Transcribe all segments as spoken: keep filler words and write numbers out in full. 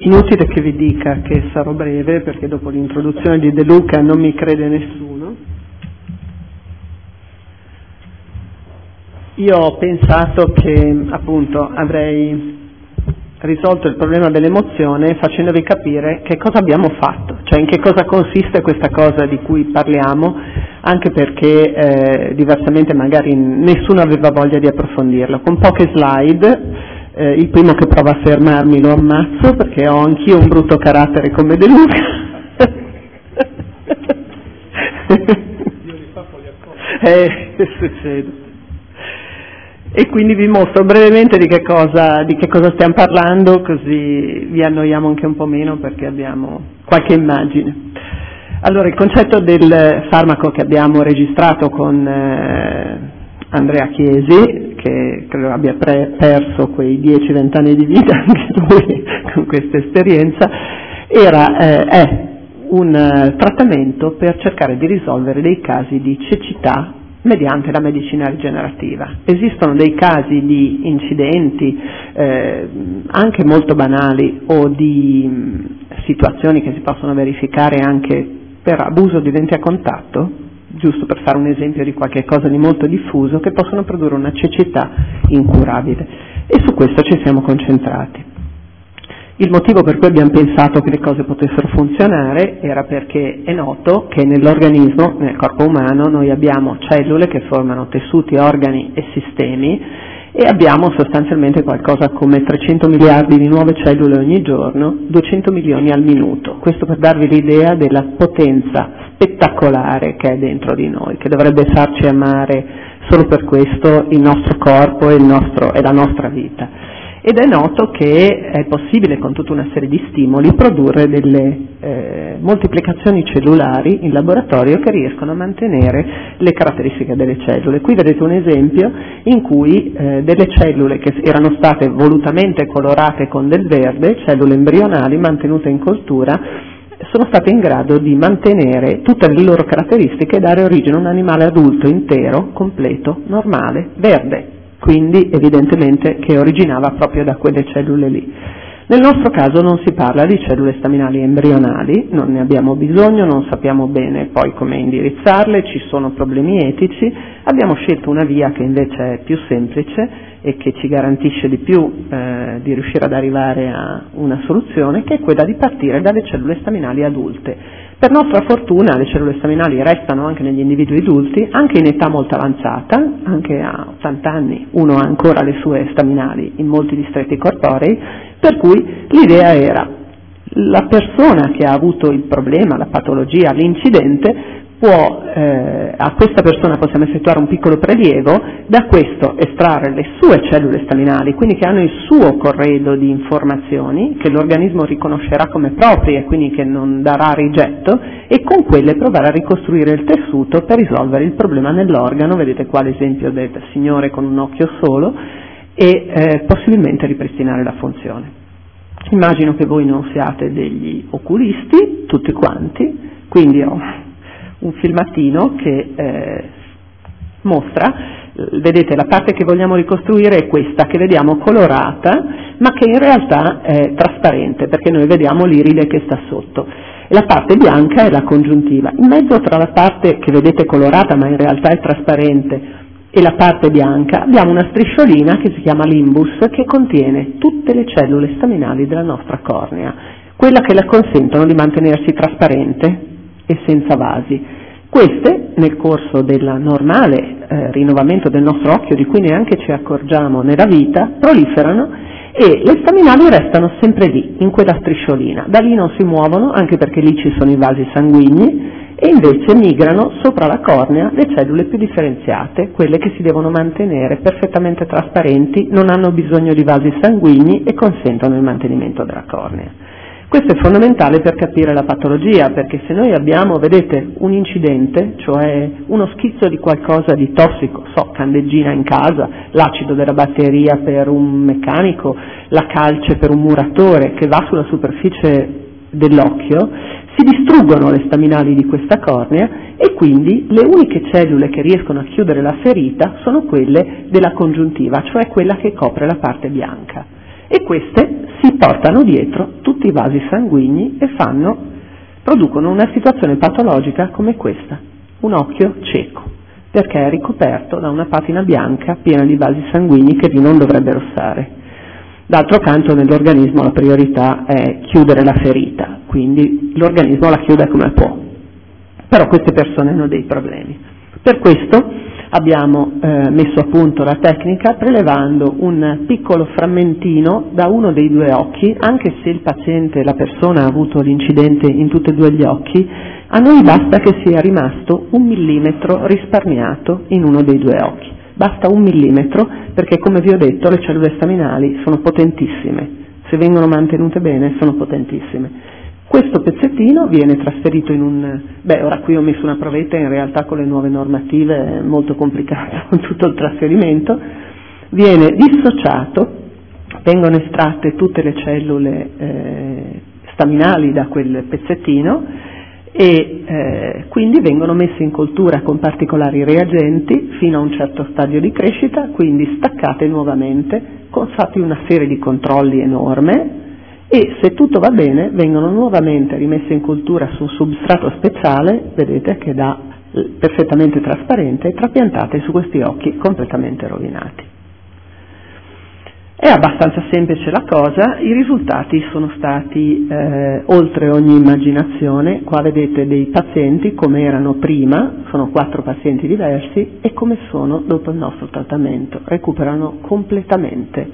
Inutile che vi dica che sarò breve, perché dopo l'introduzione di De Luca non mi crede nessuno. Io ho pensato che appunto avrei risolto il problema dell'emozione facendovi capire che cosa abbiamo fatto, cioè in che cosa consiste questa cosa di cui parliamo, anche perché eh, diversamente magari nessuno aveva voglia di approfondirlo. Con poche slide. Eh, il primo che prova a fermarmi lo ammazzo, perché ho anch'io un brutto carattere come De Luca. eh, che succede? E quindi vi mostro brevemente di che cosa, di che cosa stiamo parlando, così vi annoiamo anche un po' meno perché abbiamo qualche immagine. Allora, il concetto del farmaco che abbiamo registrato con eh, Andrea Chiesi, che credo abbia pre- perso quei dieci venti anni di vita anche lui con questa esperienza, era, eh, è un uh, trattamento per cercare di risolvere dei casi di cecità mediante la medicina rigenerativa. Esistono dei casi di incidenti eh, anche molto banali o di mh, situazioni che si possono verificare anche per abuso di denti a contatto, giusto per fare un esempio di qualche cosa di molto diffuso, che possono produrre una cecità incurabile. E su questo ci siamo concentrati. Il motivo per cui abbiamo pensato che le cose potessero funzionare era perché è noto che nell'organismo, nel corpo umano, noi abbiamo cellule che formano tessuti, organi e sistemi, e abbiamo sostanzialmente qualcosa come trecento miliardi di nuove cellule ogni giorno, duecento milioni al minuto. Questo per darvi l'idea della potenza spettacolare che è dentro di noi, che dovrebbe farci amare solo per questo il nostro corpo e, il nostro, e la nostra vita. Ed è noto che è possibile, con tutta una serie di stimoli, produrre delle eh, moltiplicazioni cellulari in laboratorio che riescono a mantenere le caratteristiche delle cellule. Qui vedete un esempio in cui eh, delle cellule che erano state volutamente colorate con del verde, cellule embrionali mantenute in coltura, sono state in grado di mantenere tutte le loro caratteristiche e dare origine a un animale adulto intero, completo, normale, verde. Quindi evidentemente che originava proprio da quelle cellule lì. Nel nostro caso non si parla di cellule staminali embrionali, non ne abbiamo bisogno, non sappiamo bene poi come indirizzarle, ci sono problemi etici, abbiamo scelto una via che invece è più semplice e che ci garantisce di più eh, di riuscire ad arrivare a una soluzione, che è quella di partire dalle cellule staminali adulte. Per nostra fortuna le cellule staminali restano anche negli individui adulti, anche in età molto avanzata, anche a ottanta anni uno ha ancora le sue staminali in molti distretti corporei, per cui l'idea era: la persona che ha avuto il problema, la patologia, l'incidente, può, eh, a questa persona possiamo effettuare un piccolo prelievo, da questo estrarre le sue cellule staminali, quindi che hanno il suo corredo di informazioni, che l'organismo riconoscerà come proprie, quindi che non darà rigetto, e con quelle provare a ricostruire il tessuto per risolvere il problema nell'organo. Vedete qua l'esempio del signore con un occhio solo, e eh, possibilmente ripristinare la funzione. Immagino che voi non siate degli oculisti, tutti quanti, quindi ho un filmatino che eh, mostra, vedete, la parte che vogliamo ricostruire è questa, che vediamo colorata, ma che in realtà è trasparente, perché noi vediamo l'iride che sta sotto. La parte bianca è la congiuntiva. In mezzo tra la parte che vedete colorata, ma in realtà è trasparente, e la parte bianca abbiamo una strisciolina che si chiama limbus, che contiene tutte le cellule staminali della nostra cornea, quella che la consentono di mantenersi trasparente e senza vasi. Queste, nel corso del normale eh, rinnovamento del nostro occhio, di cui neanche ci accorgiamo nella vita, proliferano, e le staminali restano sempre lì, in quella strisciolina. Da lì non si muovono, anche perché lì ci sono i vasi sanguigni, e invece migrano sopra la cornea le cellule più differenziate, quelle che si devono mantenere perfettamente trasparenti, non hanno bisogno di vasi sanguigni e consentono il mantenimento della cornea. Questo è fondamentale per capire la patologia, perché se noi abbiamo, vedete, un incidente, cioè uno schizzo di qualcosa di tossico, so, candeggina in casa, l'acido della batteria per un meccanico, la calce per un muratore che va sulla superficie dell'occhio, si distruggono le staminali di questa cornea e quindi le uniche cellule che riescono a chiudere la ferita sono quelle della congiuntiva, cioè quella che copre la parte bianca. E queste si portano dietro tutte tutti i vasi sanguigni e fanno, producono una situazione patologica come questa, un occhio cieco, perché è ricoperto da una patina bianca piena di vasi sanguigni che non dovrebbero stare. D'altro canto nell'organismo la priorità è chiudere la ferita, quindi l'organismo la chiude come può, però queste persone hanno dei problemi. Per questo abbiamo eh, messo a punto la tecnica prelevando un piccolo frammentino da uno dei due occhi, anche se il paziente, la persona ha avuto l'incidente in tutti e due gli occhi, a noi basta che sia rimasto un millimetro risparmiato in uno dei due occhi. Basta un millimetro perché, come vi ho detto, le cellule staminali sono potentissime, se vengono mantenute bene sono potentissime. Questo pezzettino viene trasferito in un... beh, ora qui ho messo una provetta, in realtà con le nuove normative è molto complicato tutto il trasferimento, viene dissociato, vengono estratte tutte le cellule eh, staminali da quel pezzettino e eh, quindi vengono messe in coltura con particolari reagenti fino a un certo stadio di crescita, quindi staccate nuovamente, con fatti una serie di controlli enorme, e se tutto va bene vengono nuovamente rimesse in cultura su un substrato speciale, vedete che da perfettamente trasparente, e trapiantate su questi occhi completamente rovinati. È abbastanza semplice la cosa, i risultati sono stati eh, oltre ogni immaginazione. Qua vedete dei pazienti come erano prima, sono quattro pazienti diversi, e come sono dopo il nostro trattamento. Recuperano completamente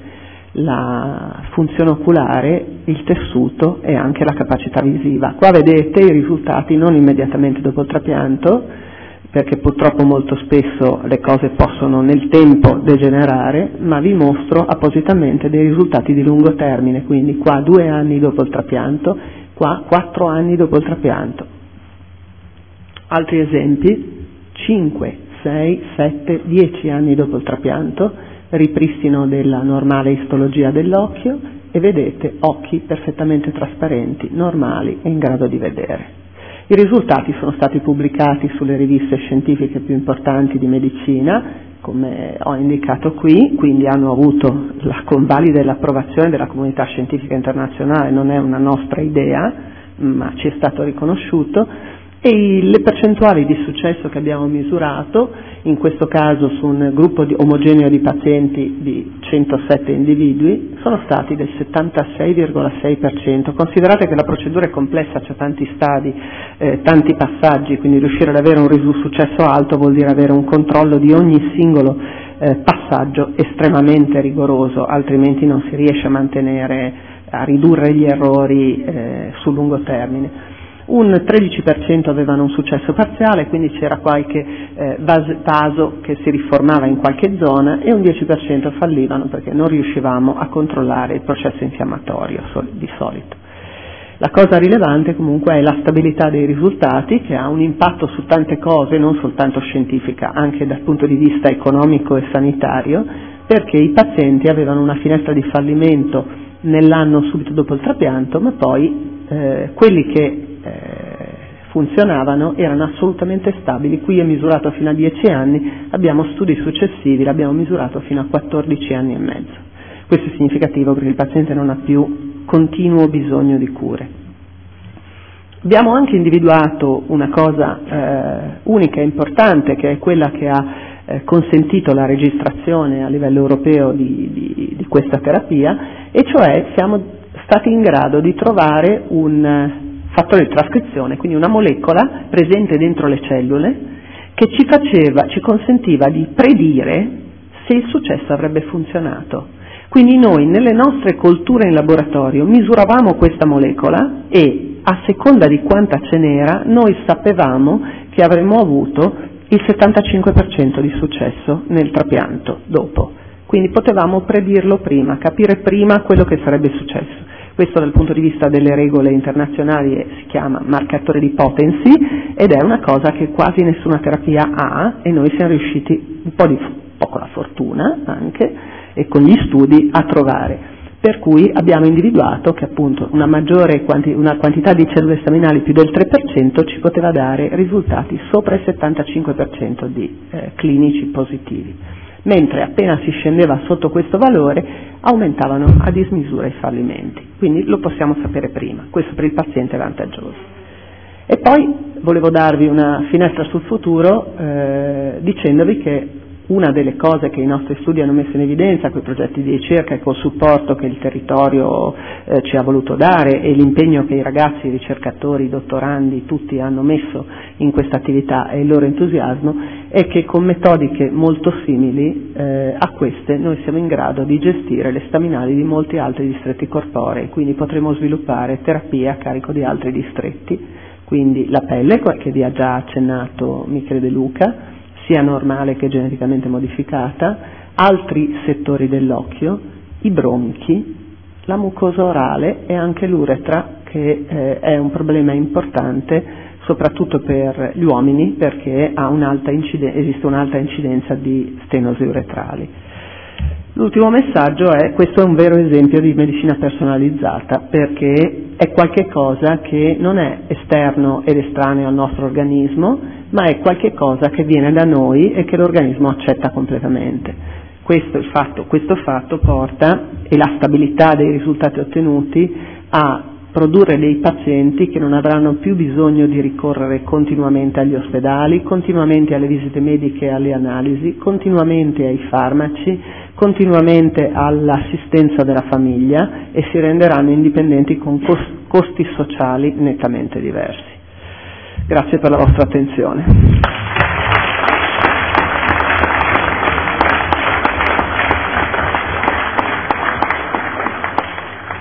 la funzione oculare, il tessuto e anche la capacità visiva. Qua vedete i risultati non immediatamente dopo il trapianto, perché purtroppo molto spesso le cose possono nel tempo degenerare, ma vi mostro appositamente dei risultati di lungo termine, quindi qua due anni dopo il trapianto, qua quattro anni dopo il trapianto. Altri esempi, cinque, sei, sette, dieci anni dopo il trapianto, ripristino della normale istologia dell'occhio e vedete occhi perfettamente trasparenti, normali e in grado di vedere. I risultati sono stati pubblicati sulle riviste scientifiche più importanti di medicina, come ho indicato qui, quindi hanno avuto la convalida e l'approvazione della comunità scientifica internazionale, non è una nostra idea, ma ci è stato riconosciuto, e le percentuali di successo che abbiamo misurato, in questo caso su un gruppo di omogeneo di pazienti di centosette individui, sono stati del settantasei virgola sei per cento. Considerate che la procedura è complessa, c'è tanti stadi, eh, tanti passaggi, quindi riuscire ad avere un risultato successo alto vuol dire avere un controllo di ogni singolo eh, passaggio estremamente rigoroso, altrimenti non si riesce a mantenere, a ridurre gli errori eh, sul lungo termine. Un tredici per cento avevano un successo parziale, quindi c'era qualche eh, vaso che si riformava in qualche zona, e un dieci per cento fallivano perché non riuscivamo a controllare il processo infiammatorio di solito. La cosa rilevante comunque è la stabilità dei risultati, che ha un impatto su tante cose, non soltanto scientifica, anche dal punto di vista economico e sanitario, perché i pazienti avevano una finestra di fallimento nell'anno subito dopo il trapianto, ma poi eh, quelli che Eh, funzionavano erano assolutamente stabili. Qui è misurato fino a dieci anni, abbiamo studi successivi, l'abbiamo misurato fino a quattordici anni e mezzo. Questo è significativo perché il paziente non ha più continuo bisogno di cure. Abbiamo anche individuato una cosa eh, unica e importante, che è quella che ha eh, consentito la registrazione a livello europeo di, di, di questa terapia, e cioè siamo stati in grado di trovare un fattore di trascrizione, quindi una molecola presente dentro le cellule che ci faceva, ci consentiva di predire se il successo avrebbe funzionato. Quindi noi nelle nostre colture in laboratorio misuravamo questa molecola e a seconda di quanta ce n'era noi sapevamo che avremmo avuto il settantacinque per cento di successo nel trapianto dopo. Quindi potevamo predirlo prima, capire prima quello che sarebbe successo. Questo dal punto di vista delle regole internazionali si chiama marcatore di potency, ed è una cosa che quasi nessuna terapia ha, e noi siamo riusciti, un po' di poco la fortuna anche, e con gli studi a trovare. Per cui abbiamo individuato che appunto una maggiore quanti, una quantità di cellule staminali più del tre per cento ci poteva dare risultati sopra il settantacinque per cento di eh, clinici positivi. mentre appena si scendeva sotto questo valore aumentavano a dismisura i fallimenti. Quindi lo possiamo sapere prima, questo per il paziente è vantaggioso. E poi volevo darvi una finestra sul futuro eh, dicendovi che una delle cose che i nostri studi hanno messo in evidenza, con i progetti di ricerca e col supporto che il territorio eh, ci ha voluto dare e l'impegno che i ragazzi, i ricercatori, i dottorandi, tutti hanno messo in questa attività e il loro entusiasmo, è che con metodiche molto simili eh, a queste noi siamo in grado di gestire le staminali di molti altri distretti corporei, quindi potremo sviluppare terapie a carico di altri distretti, quindi la pelle, che vi ha già accennato Michele De Luca, sia normale che geneticamente modificata, altri settori dell'occhio, i bronchi, la mucosa orale e anche l'uretra, che eh, è un problema importante soprattutto per gli uomini perché ha un'alta inciden- esiste un'alta incidenza di stenosi uretrali. L'ultimo messaggio è: questo è un vero esempio di medicina personalizzata, perché è qualche cosa che non è esterno ed estraneo al nostro organismo, ma è qualche cosa che viene da noi e che l'organismo accetta completamente. Questo, il fatto, questo fatto porta, e la stabilità dei risultati ottenuti, a produrre dei pazienti che non avranno più bisogno di ricorrere continuamente agli ospedali, continuamente alle visite mediche e alle analisi, continuamente ai farmaci, continuamente all'assistenza della famiglia, e si renderanno indipendenti con costi sociali nettamente diversi. Grazie per la vostra attenzione.